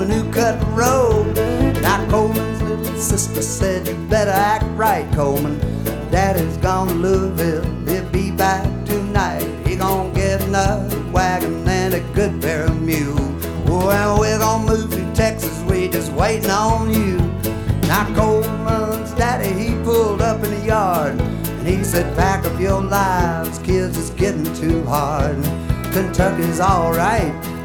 who cut the road. Now Coleman's little sister said, you better act right, Coleman. Daddy's gone to Louisville, he'll be back tonight. He gonna get another wagon and a good pair of mules. Well, we're gonna move to Texas, we just waiting on you. Now Coleman's daddy, he pulled up in the yard, and he said, pack up your lives, kids, it's getting too hard. Kentucky's all right,